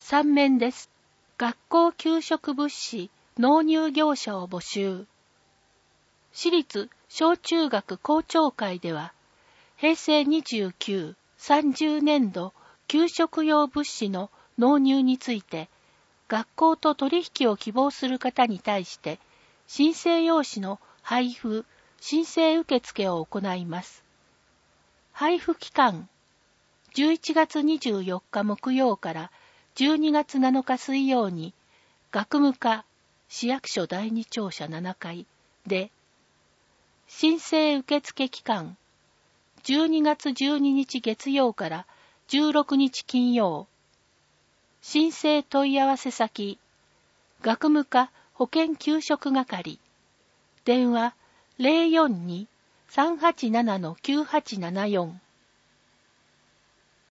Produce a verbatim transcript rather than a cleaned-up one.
さん面です。学校給食物資納入業者を募集。私立小中学校長会では、へいせいにじゅうきゅう、さんじゅうねんど給食用物資の納入について、学校と取引を希望する方に対して、申請用紙の配布、申請受付を行います。配布期間、じゅういちがつにじゅうよっか木曜からじゅうにがつなのか水曜に、学務課市役所だいに庁舎ななかいで、申請受付期間、じゅうにがつじゅうににち月曜からじゅうろくにち金曜、申請問い合わせ先、学務課保健給食係、電話 ゼロよんに さんはちなな きゅうはちななよん